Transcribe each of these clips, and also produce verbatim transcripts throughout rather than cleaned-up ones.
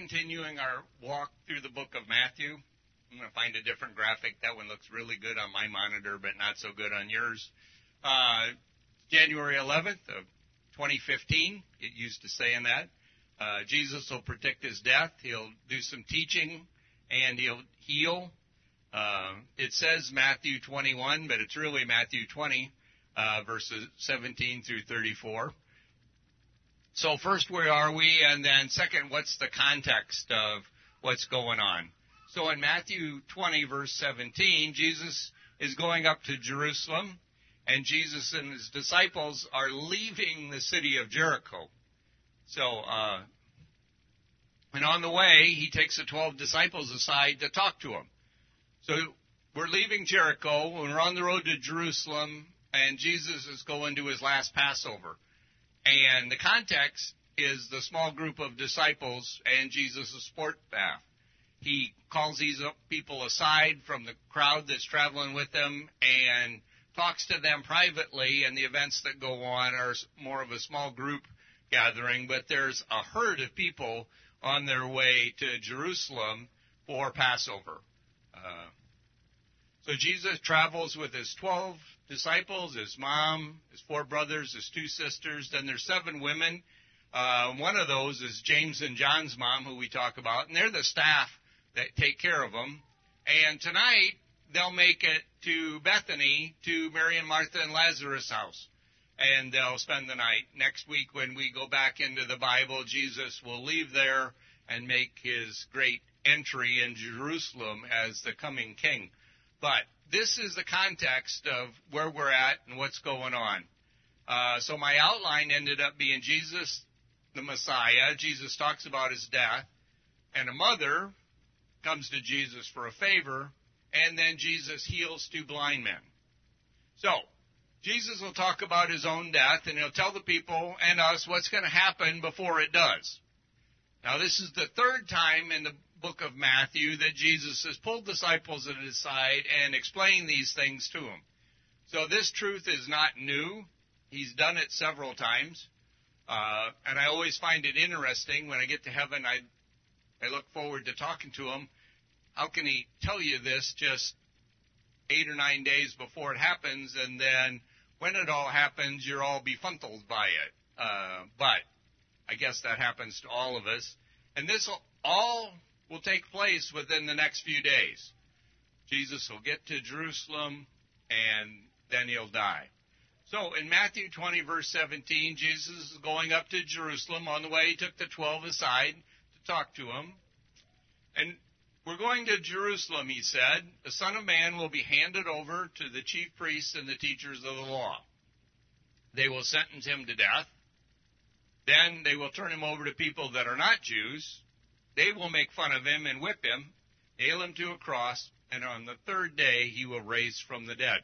Continuing our walk through the book of Matthew. I'm going to find a different graphic. That one looks really good on my monitor, but not so good on yours. Uh, January eleventh of twenty fifteen, it used to say in that. Uh, Jesus will predict his death. He'll do some teaching, and he'll heal. Uh, it says Matthew twenty-one, but it's really Matthew twenty, uh, verses seventeen through thirty-four. So first, where are we? And then second, what's the context of what's going on? So in Matthew twenty, verse seventeen, Jesus is going up to Jerusalem, and Jesus and his disciples are leaving the city of Jericho. So, uh, and on the way, he takes the twelve disciples aside to talk to them. So we're leaving Jericho, and we're on the road to Jerusalem, and Jesus is going to his last Passover. And the context is the small group of disciples and Jesus' support staff. He calls these people aside from the crowd that's traveling with them and talks to them privately, and the events that go on are more of a small group gathering, but there's a herd of people on their way to Jerusalem for Passover. Uh, so Jesus travels with his twelve disciples, his mom, his four brothers, his two sisters. Then there's seven women. Uh, one of those is James and John's mom, who we talk about, and they're the staff that take care of them. And tonight, they'll make it to Bethany, to Mary and Martha and Lazarus' house, and they'll spend the night. Next week, when we go back into the Bible, Jesus will leave there and make his great entry in Jerusalem as the coming king. But this is the context of where we're at and what's going on. Uh, so my outline ended up being Jesus, the Messiah. Jesus talks about his death. And a mother comes to Jesus for a favor. And then Jesus heals two blind men. So Jesus will talk about his own death, and he'll tell the people and us what's going to happen before it does. Now, this is the third time in the book of Matthew that Jesus has pulled disciples at his side and explained these things to them. So this truth is not new. He's done it several times. Uh, and I always find it interesting when I get to heaven. I, I look forward to talking to him. How can he tell you this just eight or nine days before it happens, and then when it all happens, you're all befuddled by it? Uh, but I guess that happens to all of us. And this all will take place within the next few days. Jesus will get to Jerusalem, and then he'll die. So in Matthew twenty, verse seventeen, Jesus is going up to Jerusalem. On the way, he took the twelve aside to talk to them. And we're going to Jerusalem, he said. The Son of Man will be handed over to the chief priests and the teachers of the law. They will sentence him to death. Then they will turn him over to people that are not Jews. They will make fun of him and whip him, nail him to a cross, and on the third day he will raise from the dead.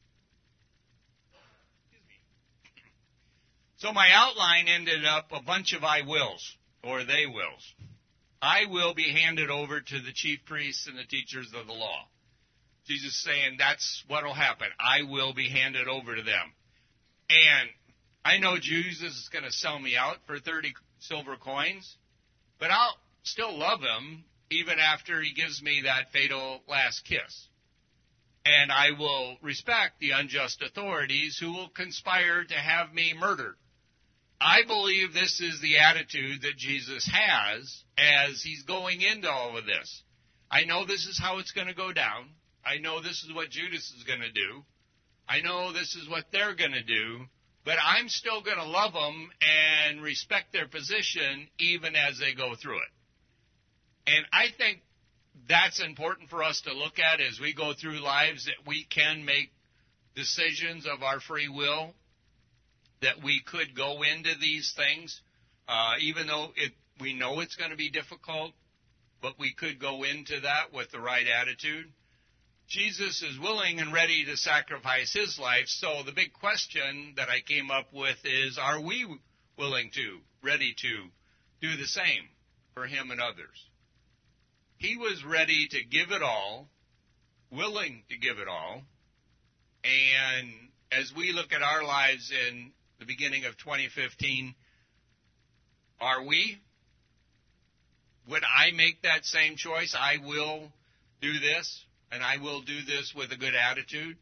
So my outline ended up a bunch of I wills, or they wills. I will be handed over to the chief priests and the teachers of the law. Jesus saying that's what will happen. I will be handed over to them. And I know Jesus is going to sell me out for thirty silver coins, but I'll still love him even after he gives me that fatal last kiss. And I will respect the unjust authorities who will conspire to have me murdered. I believe this is the attitude that Jesus has as he's going into all of this. I know this is how it's going to go down. I know this is what Judas is going to do. I know this is what they're going to do. But I'm still going to love them and respect their position even as they go through it. And I think that's important for us to look at as we go through lives, that we can make decisions of our free will, that we could go into these things, uh, even though it, we know it's going to be difficult, but we could go into that with the right attitude. Jesus is willing and ready to sacrifice his life, so the big question that I came up with is, are we willing to, ready to do the same for him and others? He was ready to give it all, willing to give it all, and as we look at our lives in the beginning of twenty fifteen, are we? would I make that same choice? I will do this, and I will do this with a good attitude.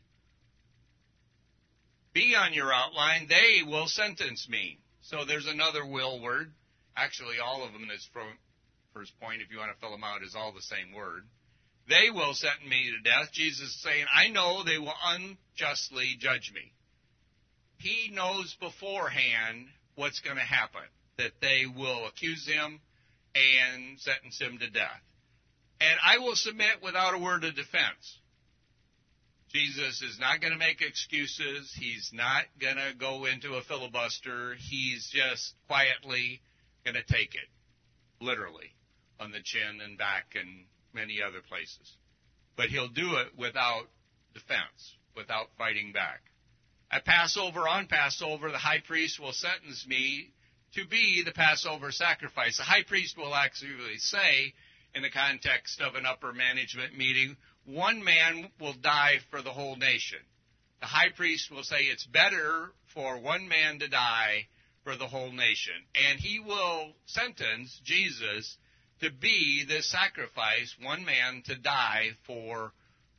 Be on your outline. They will sentence me. So there's another will word. Actually, all of them is from first point, if you want to fill them out, is all the same word. They will sentence me to death. Jesus is saying, I know they will unjustly judge me. He knows beforehand what's going to happen, that they will accuse him and sentence him to death. And I will submit without a word of defense. Jesus is not going to make excuses. He's not going to go into a filibuster. He's just quietly going to take it, literally, on the chin and back and many other places. But he'll do it without defense, without fighting back. At Passover, on Passover, the high priest will sentence me to be the Passover sacrifice. The high priest will actually say, in the context of an upper management meeting, one man will die for the whole nation. The high priest will say it's better for one man to die for the whole nation. And he will sentence Jesus to be this sacrifice, one man to die for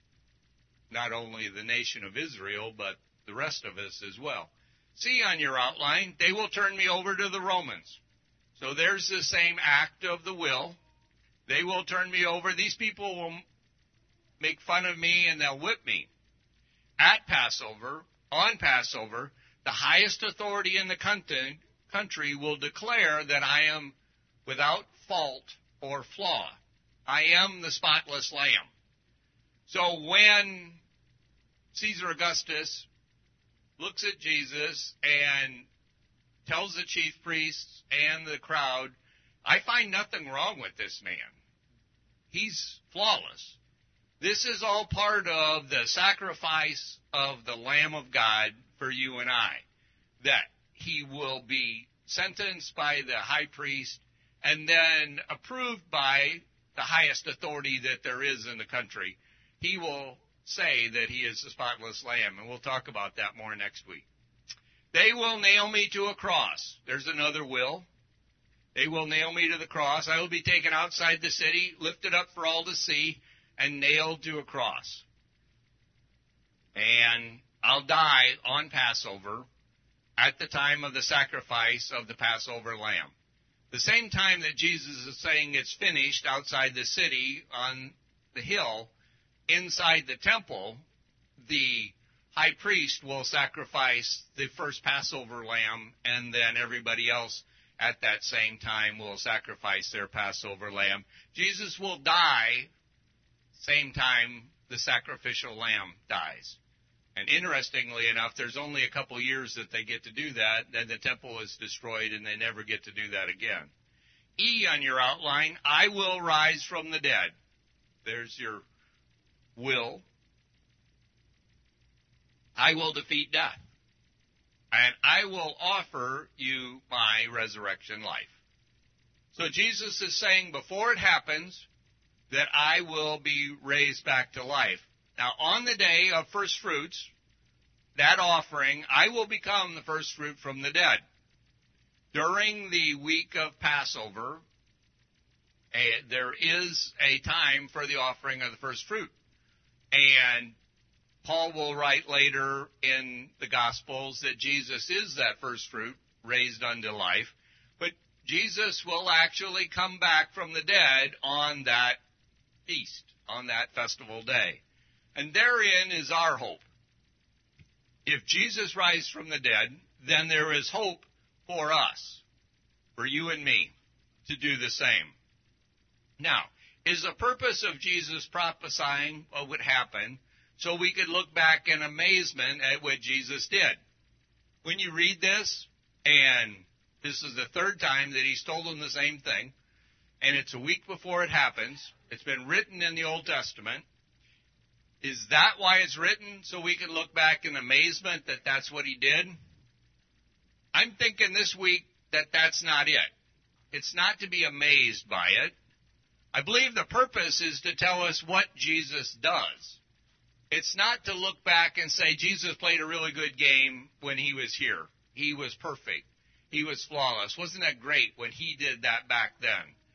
not only the nation of Israel, but the rest of us as well. See on your outline, they will turn me over to the Romans. So there's the same act of the will. They will turn me over. These people will make fun of me and they'll whip me. At Passover, on Passover, the highest authority in the country will declare that I am without fault or flaw. I am the spotless lamb. So when Caesar Augustus looks at Jesus and tells the chief priests and the crowd, I find nothing wrong with this man. He's flawless. This is all part of the sacrifice of the Lamb of God for you and I, that he will be sentenced by the high priest and then approved by the highest authority that there is in the country. He will say that he is the spotless lamb, and we'll talk about that more next week. They will nail me to a cross. There's another will. They will nail me to the cross. I will be taken outside the city, lifted up for all to see, and nailed to a cross. And I'll die on Passover at the time of the sacrifice of the Passover lamb. The same time that Jesus is saying it's finished outside the city on the hill, inside the temple, the high priest will sacrifice the first Passover lamb, and then everybody else at that same time will sacrifice their Passover lamb. Jesus will die same time the sacrificial lamb dies. And interestingly enough, there's only a couple years that they get to do that, then the temple is destroyed and they never get to do that again. E on your outline, I will rise from the dead. There's your will. I will defeat death. And I will offer you my resurrection life. So Jesus is saying before it happens that I will be raised back to life. Now, on the day of first fruits, that offering, I will become the first fruit from the dead. During the week of Passover, a, there is a time for the offering of the first fruit. And Paul will write later in the Gospels that Jesus is that first fruit raised unto life. But Jesus will actually come back from the dead on that feast, on that festival day. And therein is our hope. If Jesus rises from the dead, then there is hope for us, for you and me, to do the same. Now, is the purpose of Jesus prophesying what would happen so we could look back in amazement at what Jesus did? When you read this, and this is the third time that he's told them the same thing, and it's a week before it happens, it's been written in the Old Testament, is that why it's written? So we can look back in amazement that that's what he did? I'm thinking this week that that's not it. It's not to be amazed by it. I believe the purpose is to tell us what Jesus does. It's not to look back and say Jesus played a really good game when he was here. He was perfect. He was flawless. Wasn't that great when he did that back then?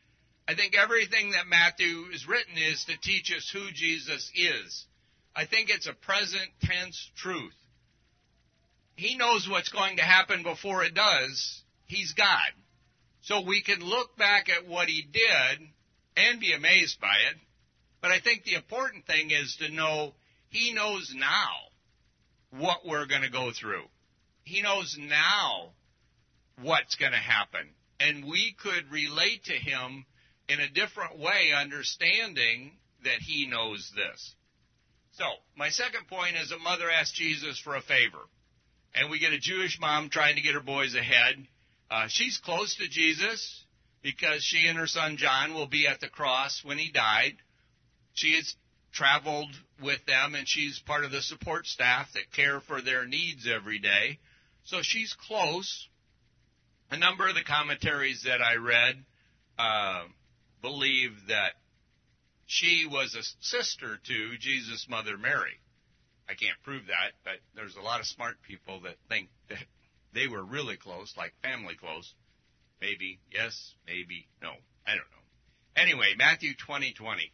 I think everything that Matthew is written is to teach us who Jesus is. I think it's a present tense truth. He knows what's going to happen before it does. He's God. So we can look back at what he did and be amazed by it. But I think the important thing is to know he knows now what we're going to go through. He knows now what's going to happen. And we could relate to him in a different way, understanding that he knows this. So, my second point is a mother asked Jesus for a favor. And we get a Jewish mom trying to get her boys ahead. Uh, she's close to Jesus because she and her son John will be at the cross when he died. She has traveled with them, and she's part of the support staff that care for their needs every day. So she's close. A number of the commentaries that I read uh, believe that she was a sister to Jesus' mother Mary. I can't prove that, but there's a lot of smart people that think that they were really close, like family close. Maybe yes, maybe no. I don't know. Anyway, Matthew twenty twenty.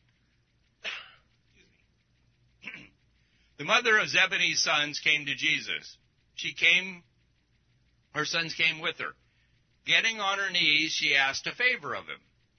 The mother of Zebedee's sons came to Jesus. She came, her sons came with her. Getting on her knees, she asked a favor of him.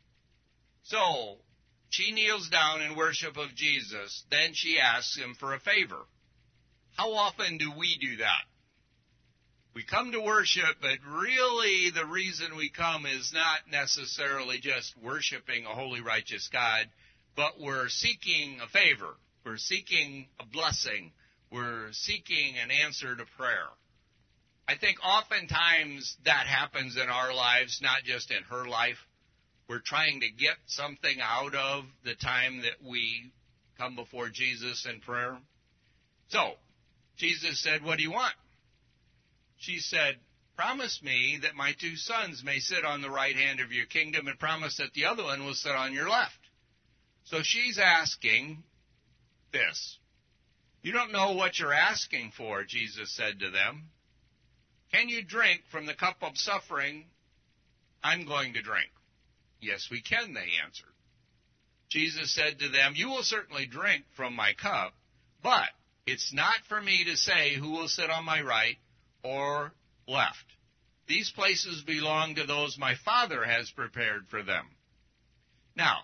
So, she kneels down in worship of Jesus. Then she asks him for a favor. How often do we do that? We come to worship, but really the reason we come is not necessarily just worshiping a holy, righteous God, but we're seeking a favor. We're seeking a blessing. We're seeking an answer to prayer. I think oftentimes that happens in our lives, not just in her life. We're trying to get something out of the time that we come before Jesus in prayer. So, Jesus said, what do you want? She said, promise me that my two sons may sit on the right hand of your kingdom, and promise that the other one will sit on your left. So she's asking this. You don't know what you're asking for, Jesus said to them. Can you drink from the cup of suffering I'm going to drink? Yes, we can, they answered. Jesus said to them, you will certainly drink from my cup, but it's not for me to say who will sit on my right or left. These places belong to those my Father has prepared for them. Now,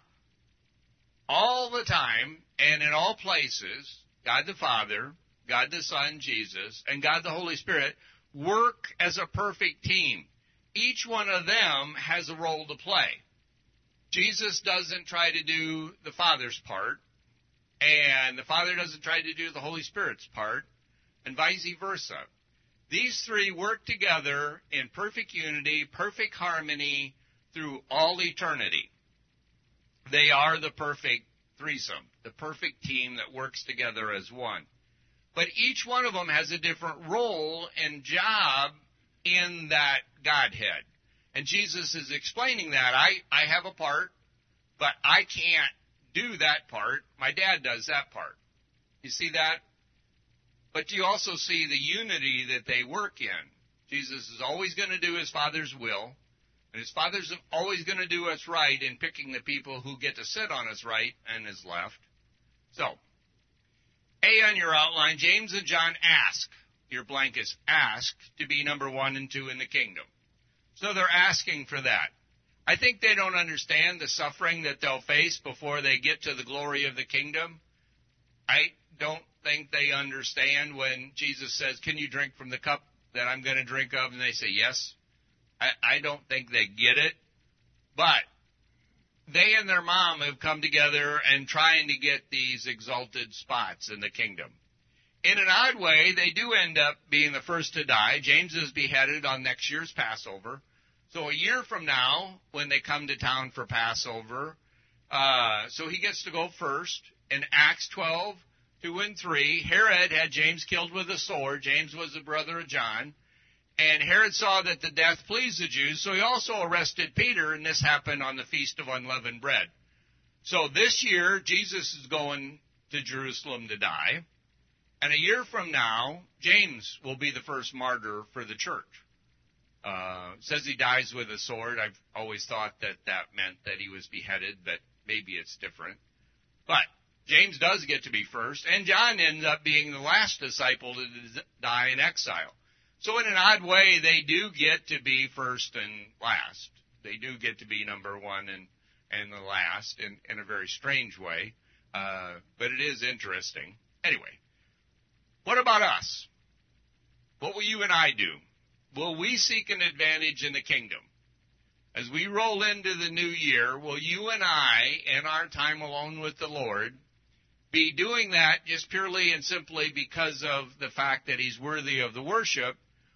all the time and in all places, God the Father, God the Son, Jesus, and God the Holy Spirit work as a perfect team. Each one of them has a role to play. Jesus doesn't try to do the Father's part, and the Father doesn't try to do the Holy Spirit's part, and vice versa. These three work together in perfect unity, perfect harmony through all eternity. They are the perfect threesome, the perfect team that works together as one. But each one of them has a different role and job in that Godhead. And Jesus is explaining that. I, I have a part, but I can't do that part. My dad does that part. You see that? But you also see the unity that they work in. Jesus is always going to do his Father's will, and his Father's always going to do us right in picking the people who get to sit on his right and his left. So, A on your outline, James and John ask, your blank is ask, to be number one and two in the kingdom. So they're asking for that. I think they don't understand the suffering that they'll face before they get to the glory of the kingdom. I don't think they understand when Jesus says, can you drink from the cup that I'm going to drink of? And they say, yes. I, I don't think they get it. But they and their mom have come together and trying to get these exalted spots in the kingdom. In an odd way, they do end up being the first to die. James is beheaded on next year's Passover. So a year from now, when they come to town for Passover, uh, so he gets to go first. In Acts twelve, two and three, Herod had James killed with a sword. James was the brother of John. And Herod saw that the death pleased the Jews, so he also arrested Peter, and this happened on the Feast of Unleavened Bread. So this year, Jesus is going to Jerusalem to die. And a year from now, James will be the first martyr for the church. Uh, says he dies with a sword. I've always thought that that meant that he was beheaded, but maybe it's different. But James does get to be first, and John ends up being the last disciple to die in exile. So in an odd way, they do get to be first and last. They do get to be number one and, and the last in, in a very strange way. Uh, but it is interesting. Anyway, what about us? What will you and I do? Will we seek an advantage in the kingdom? As we roll into the new year, will you and I, in our time alone with the Lord, be doing that just purely and simply because of the fact that he's worthy of the worship,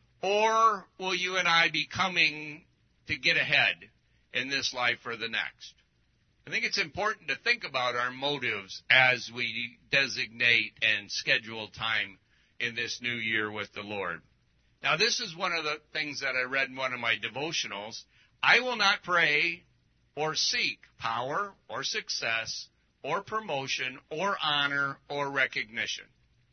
or will you and I be coming to get ahead in this life or the next? I think it's important to think about our motives as we designate and schedule time in this new year with the Lord. Now, this is one of the things that I read in one of my devotionals. I will not pray or seek power or success or promotion or honor or recognition.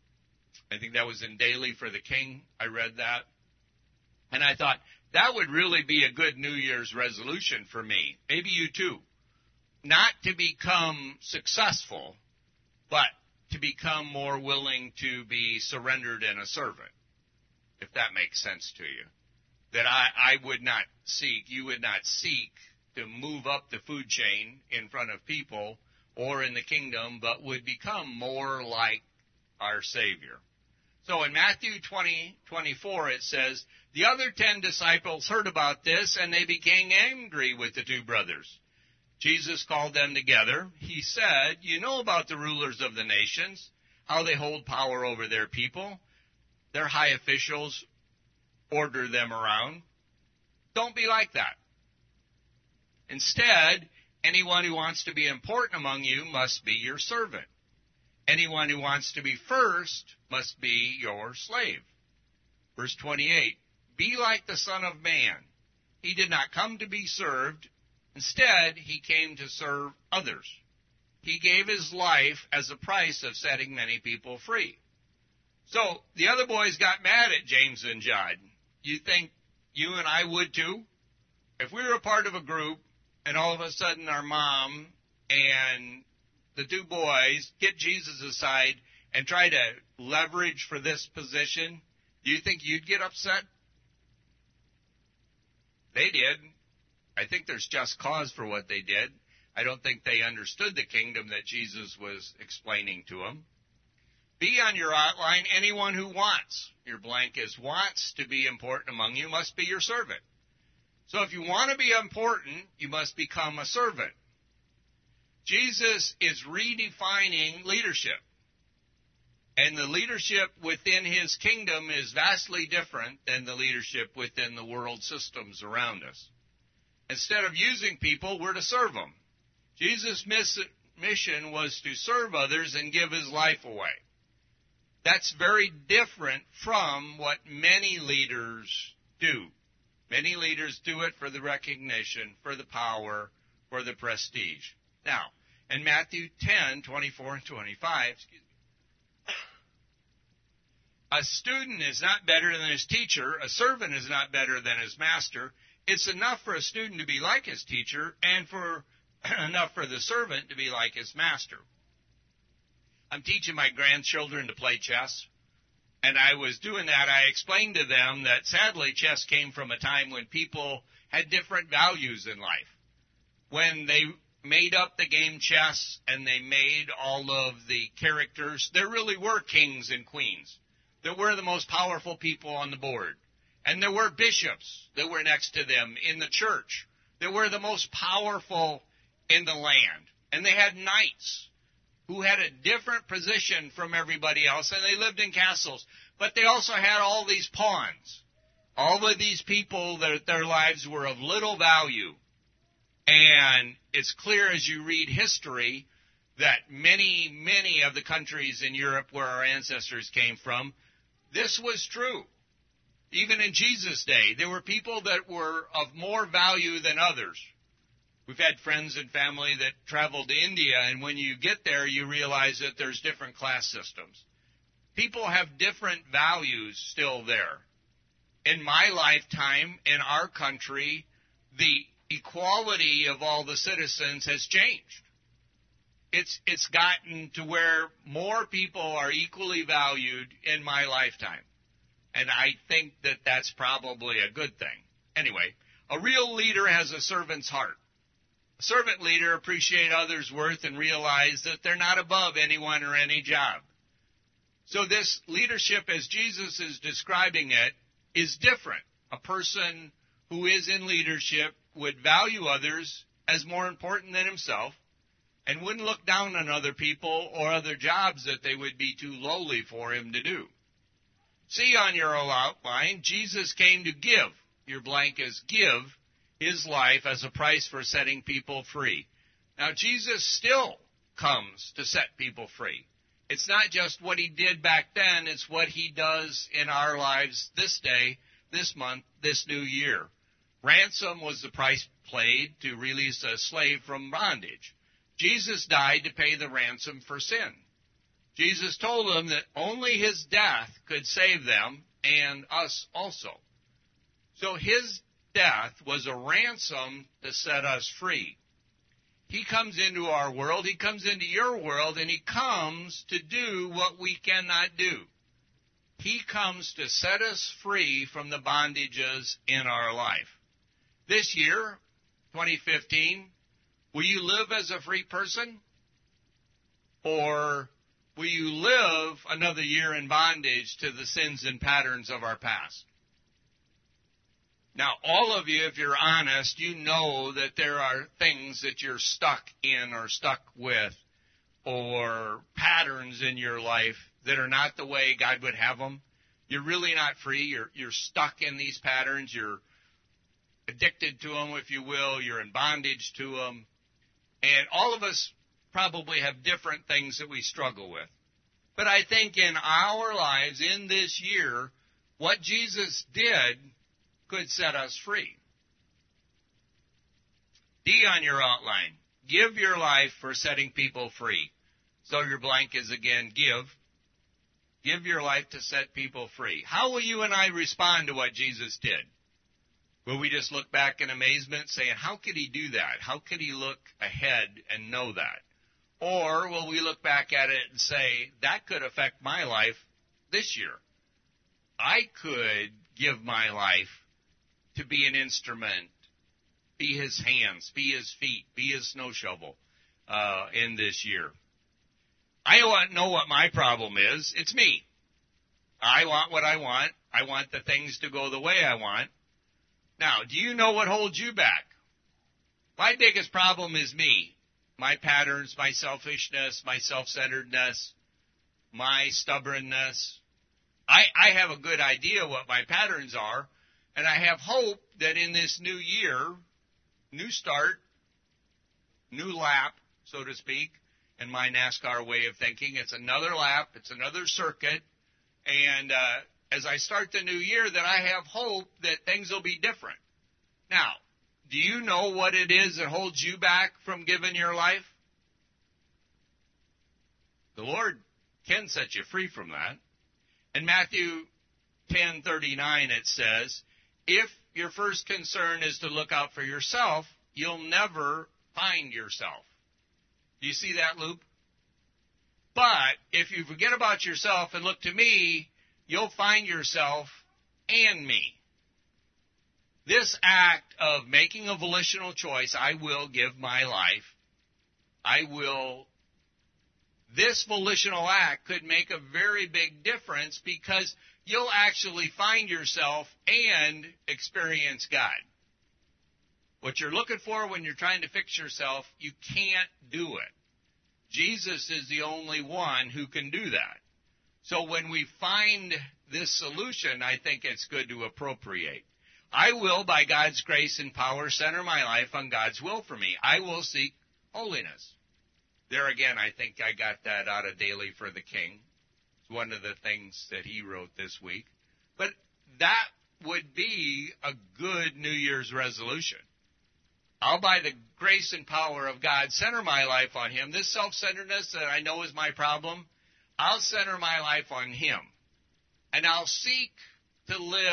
I think that was in Daily for the King. I read that. And I thought, that would really be a good New Year's resolution for me. Maybe you too. Not to become successful, but to become more willing to be surrendered and a servant, if that makes sense to you. That I, I would not seek, you would not seek to move up the food chain in front of people or in the kingdom, but would become more like our Savior. So in Matthew twenty twenty-four, it says, the other ten disciples heard about this, and they became angry with the two brothers. Jesus called them together. He said, you know about the rulers of the nations, how they hold power over their people. Their high officials order them around. Don't be like that. Instead, anyone who wants to be important among you must be your servant. Anyone who wants to be first must be your slave. Verse twenty-eight, be like the Son of Man. He did not come to be served. Instead, he came to serve others. He gave his life as a price of setting many people free. So the other boys got mad at James and John. You think you and I would too? If we were a part of a group and all of a sudden our mom and the two boys get Jesus aside and try to leverage for this position, do you think you'd get upset? They did. I think there's just cause for what they did. I don't think they understood the kingdom that Jesus was explaining to them. Be on your outline anyone who wants. Your blank is wants to be important among you must be your servant. So if you want to be important, you must become a servant. Jesus is redefining leadership. And the leadership within his kingdom is vastly different than the leadership within the world systems around us. Instead of using people, we're to serve them. Jesus' mission was to serve others and give his life away. That's very different from what many leaders do. Many leaders do it for the recognition, for the power, for the prestige. Now, in Matthew ten, twenty-four and twenty-five, excuse me, a student is not better than his teacher. A servant is not better than his master. It's enough for a student to be like his teacher and for enough for the servant to be like his master. I'm teaching my grandchildren to play chess, and I was doing that. I explained to them that sadly chess came from a time when people had different values in life. When they made up the game chess and they made all of the characters, there really were kings and queens. There were the most powerful people on the board. And there were bishops that were next to them in the church. They were the most powerful in the land. And they had knights who had a different position from everybody else, and they lived in castles. But they also had all these pawns. All of these people that their lives were of little value. And it's clear as you read history that many, many of the countries in Europe where our ancestors came from, this was true. Even in Jesus' day, there were people that were of more value than others. We've had friends and family that traveled to India, and when you get there, you realize that there's different class systems. People have different values still there. in my lifetime, in our country, the equality of all the citizens has changed. It's it's gotten to where more people are equally valued in my lifetime. And I think that that's probably a good thing. Anyway, a real leader has a servant's heart. A servant leader appreciates others' worth and realize that they're not above anyone or any job. So this leadership, as Jesus is describing it, is different. A person who is in leadership would value others as more important than himself and wouldn't look down on other people or other jobs that they would be too lowly for him to do. See on your outline, Jesus came to give. Your blank is give his life as a price for setting people free. Now, Jesus still comes to set people free. It's not just what he did back then, it's what he does in our lives this day, this month, this new year. Ransom was the price paid to release a slave from bondage. Jesus died to pay the ransom for sin. Jesus told them that only his death could save them and us also. So his death was a ransom to set us free. He comes into our world, he comes into your world, and he comes to do what we cannot do. He comes to set us free from the bondages in our life. This year, twenty fifteen, will you live as a free person? Or will you live another year in bondage to the sins and patterns of our past? Now, all of you, if you're honest, you know that there are things that you're stuck in or stuck with or patterns in your life that are not the way God would have them. You're really not free. You're, you're stuck in these patterns. You're addicted to them, if you will. You're in bondage to them. And all of us probably have different things that we struggle with. But I think in our lives, in this year, what Jesus did could set us free. D on your outline. Give your life for setting people free. So your blank is again, give. Give your life to set people free. How will you and I respond to what Jesus did? Will we just look back in amazement saying, how could he do that? How could he look ahead and know that? Or will we look back at it and say, that could affect my life this year? I could give my life to be an instrument, be his hands, be his feet, be his snow shovel uh, in this year. I want know what my problem is. It's me. I want what I want. I want the things to go the way I want. Now, do you know what holds you back? My biggest problem is me. My patterns, my selfishness, my self-centeredness, my stubbornness. I, I have a good idea what my patterns are, and I have hope that in this new year, new start, new lap, so to speak, in my NASCAR way of thinking, it's another lap, it's another circuit, and uh, as I start the new year, that I have hope that things will be different. Now, do you know what it is that holds you back from giving your life? The Lord can set you free from that. In Matthew ten thirty-nine, it says, if your first concern is to look out for yourself, you'll never find yourself. Do you see that loop? But if you forget about yourself and look to me, you'll find yourself and me. This act of making a volitional choice, I will give my life, I will, this volitional act could make a very big difference because you'll actually find yourself and experience God. What you're looking for when you're trying to fix yourself, you can't do it. Jesus is the only one who can do that. So when we find this solution, I think it's good to appropriate. I will, by God's grace and power, center my life on God's will for me. I will seek holiness. There again, I think I got that out of Daily for the King. It's one of the things that he wrote this week. But that would be a good New Year's resolution. I'll, by the grace and power of God, center my life on him. This self-centeredness that I know is my problem, I'll center my life on him. And I'll seek to live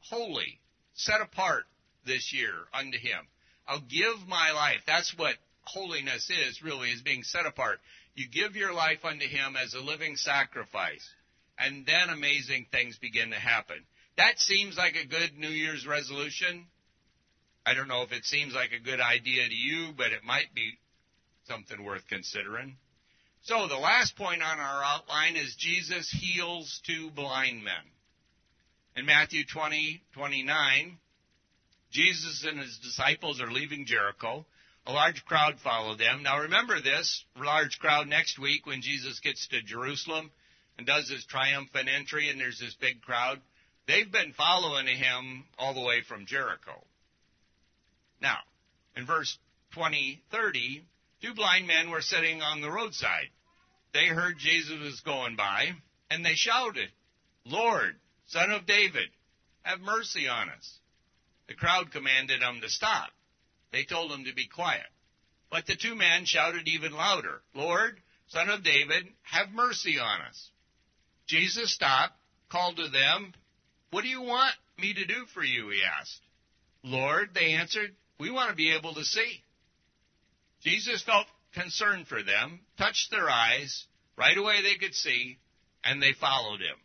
holy, set apart this year unto him. I'll give my life. That's what holiness is, really, is being set apart. You give your life unto him as a living sacrifice, and then amazing things begin to happen. That seems like a good New Year's resolution. I don't know if it seems like a good idea to you, but it might be something worth considering. So the last point on our outline is Jesus heals two blind men. In Matthew twenty twenty-nine, Jesus and his disciples are leaving Jericho. A large crowd followed them. Now remember this large crowd next week when Jesus gets to Jerusalem and does his triumphant entry, and there's this big crowd. They've been following him all the way from Jericho. Now, in verse twenty, thirty, two blind men were sitting on the roadside. They heard Jesus was going by, and they shouted, "Lord, Son of David, have mercy on us." The crowd commanded them to stop. They told him to be quiet. But the two men shouted even louder, "Lord, Son of David, have mercy on us." Jesus stopped, called to them. "What do you want me to do for you?" he asked. "Lord," they answered, "we want to be able to see." Jesus felt concern for them, touched their eyes. Right away they could see, and they followed him.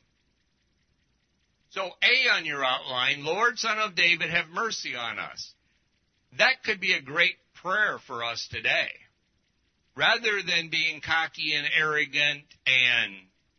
So A on your outline, "Lord, Son of David, have mercy on us." That could be a great prayer for us today. Rather than being cocky and arrogant and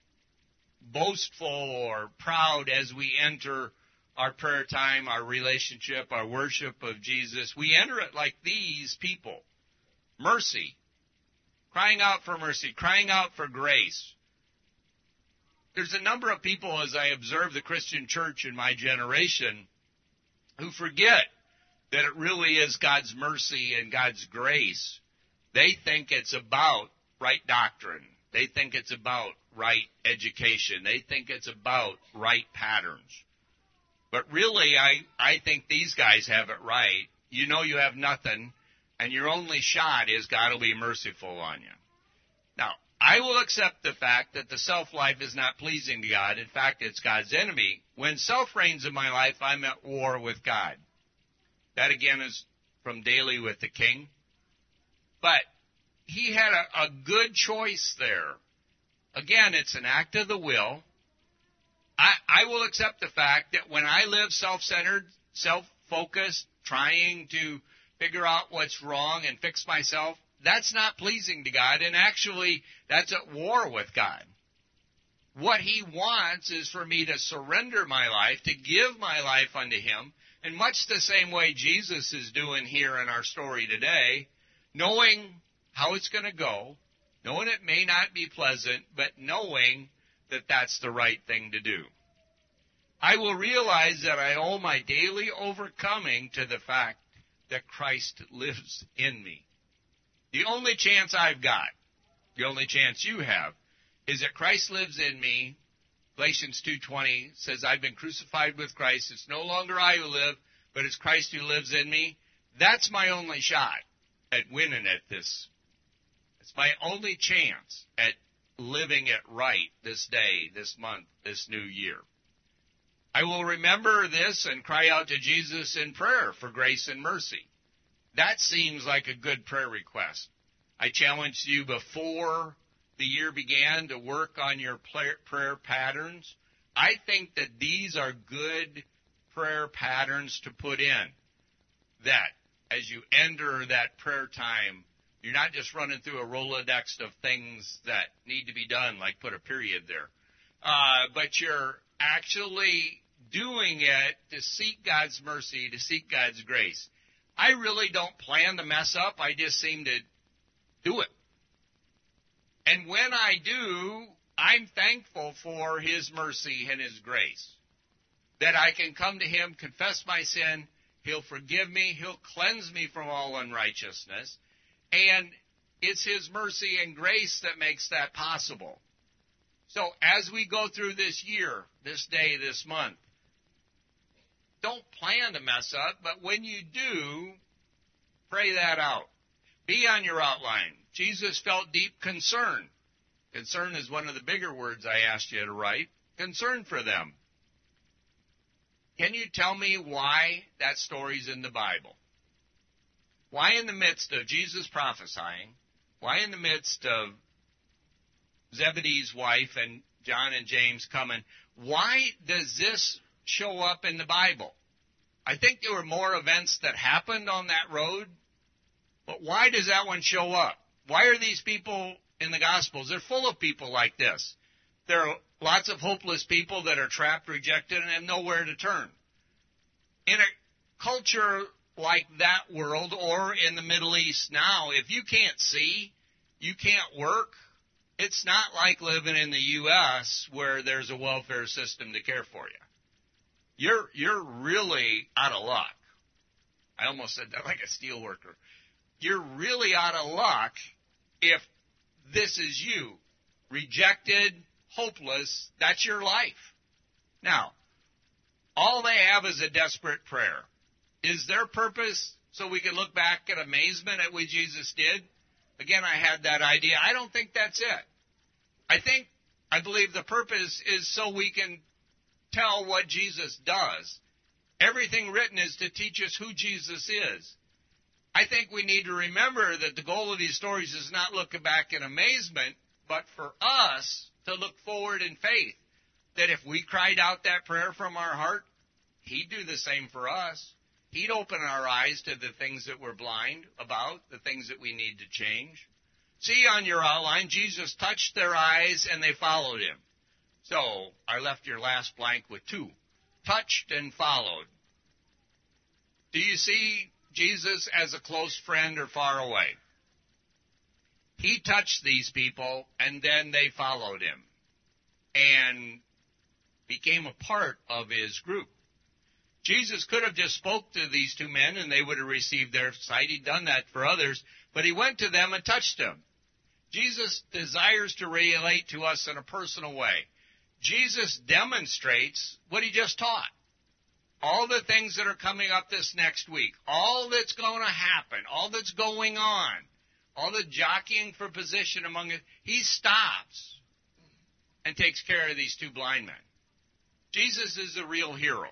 boastful or proud as we enter our prayer time, our relationship, our worship of Jesus, we enter it like these people. Mercy. Crying out for mercy. Crying out for grace. There's a number of people, as I observe the Christian church in my generation, who forget that it really is God's mercy and God's grace. They think it's about right doctrine. They think it's about right education. They think it's about right patterns. But really, I, I think these guys have it right. You know you have nothing, and your only shot is God will be merciful on you. Now, I will accept the fact that the self-life is not pleasing to God. In fact, it's God's enemy. When self reigns in my life, I'm at war with God. That, again, is from Daily with the King. But he had a, a good choice there. Again, it's an act of the will. I, I will accept the fact that when I live self-centered, self-focused, trying to figure out what's wrong and fix myself, that's not pleasing to God, and actually, that's at war with God. What he wants is for me to surrender my life, to give my life unto him, in much the same way Jesus is doing here in our story today, knowing how it's going to go, knowing it may not be pleasant, but knowing that that's the right thing to do. I will realize that I owe my daily overcoming to the fact that Christ lives in me. The only chance I've got, the only chance you have, is that Christ lives in me. Galatians two twenty says, "I've been crucified with Christ. It's no longer I who live, but it's Christ who lives in me." That's my only shot at winning at this. It's my only chance at living it right this day, this month, this new year. I will remember this and cry out to Jesus in prayer for grace and mercy. That seems like a good prayer request. I challenged you before the year began to work on your prayer patterns. I think that these are good prayer patterns to put in. That as you enter that prayer time, you're not just running through a Rolodex of things that need to be done, like put a period there. Uh, but you're actually doing it to seek God's mercy, to seek God's grace. I really don't plan to mess up. I just seem to do it. And when I do, I'm thankful for his mercy and his grace. That I can come to him, confess my sin, he'll forgive me, he'll cleanse me from all unrighteousness. And it's his mercy and grace that makes that possible. So as we go through this year, this day, this month, don't plan to mess up, but when you do, pray that out. Be on your outline. Jesus felt deep concern. Concern is one of the bigger words I asked you to write. Concern for them. Can you tell me why that story's in the Bible? Why in the midst of Jesus prophesying, why in the midst of Zebedee's wife and John and James coming, why does this show up in the Bible? I think there were more events that happened on that road, but why does that one show up? Why are these people in the Gospels? They're full of people like this. There are lots of hopeless people that are trapped, rejected, and have nowhere to turn. In a culture like that world, or in the Middle East now, if you can't see, you can't work, it's not like living in the U S where there's a welfare system to care for you. You're you're really out of luck. I almost said that like a steel worker. You're really out of luck if this is you. Rejected, hopeless, that's your life. Now, all they have is a desperate prayer. Is their purpose so we can look back in amazement at what Jesus did? Again, I had that idea. I don't think that's it. I think, I believe the purpose is so we can tell what Jesus does. Everything written is to teach us who Jesus is. I think we need to remember that the goal of these stories is not looking back in amazement, but for us to look forward in faith. That if we cried out that prayer from our heart, He'd do the same for us. He'd open our eyes to the things that we're blind about, the things that we need to change. See on your outline, Jesus touched their eyes and they followed Him. So I left your last blank with two. Touched and followed. Do you see Jesus as a close friend or far away? He touched these people and then they followed Him and became a part of His group. Jesus could have just spoke to these two men and they would have received their sight. He'd done that for others, but He went to them and touched them. Jesus desires to relate to us in a personal way. Jesus demonstrates what He just taught. All the things that are coming up this next week, all that's going to happen, all that's going on, all the jockeying for position among it, He stops and takes care of these two blind men. Jesus is the real hero.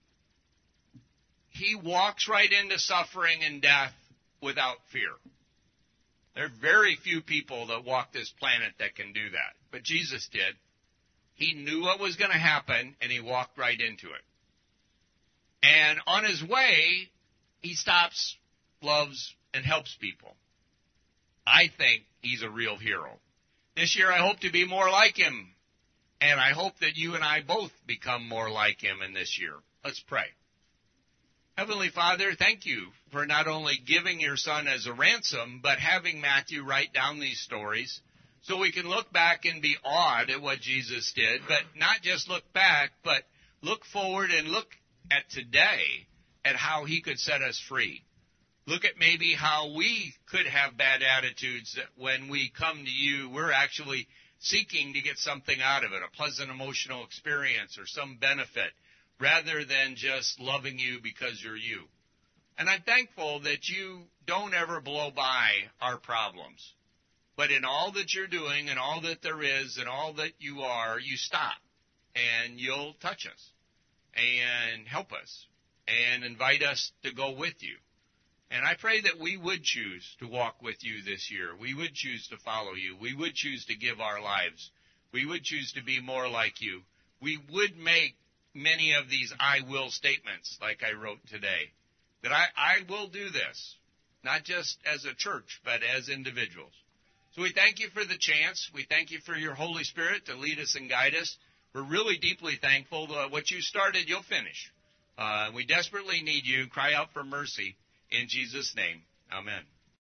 He walks right into suffering and death without fear. There are very few people that walk this planet that can do that. But Jesus did. He knew what was going to happen, and He walked right into it. And on His way, He stops, loves, and helps people. I think He's a real hero. This year, I hope to be more like Him. And I hope that you and I both become more like Him in this year. Let's pray. Heavenly Father, thank You for not only giving Your Son as a ransom, but having Matthew write down these stories so we can look back and be awed at what Jesus did, but not just look back, but look forward and look at today at how He could set us free. Look at maybe how we could have bad attitudes that when we come to You, we're actually seeking to get something out of it, a pleasant emotional experience or some benefit, rather than just loving You because You're You. And I'm thankful that You don't ever blow by our problems. But in all that You're doing and all that there is and all that You are, You stop and You'll touch us and help us and invite us to go with You. And I pray that we would choose to walk with You this year. We would choose to follow You. We would choose to give our lives. We would choose to be more like You. We would make many of these I will statements like I wrote today. That I, I will do this, not just as a church, but as individuals. So we thank You for the chance. We thank You for Your Holy Spirit to lead us and guide us. We're really deeply thankful that what You started, You'll finish. Uh, we desperately need You. Cry out for mercy. In Jesus' name, amen.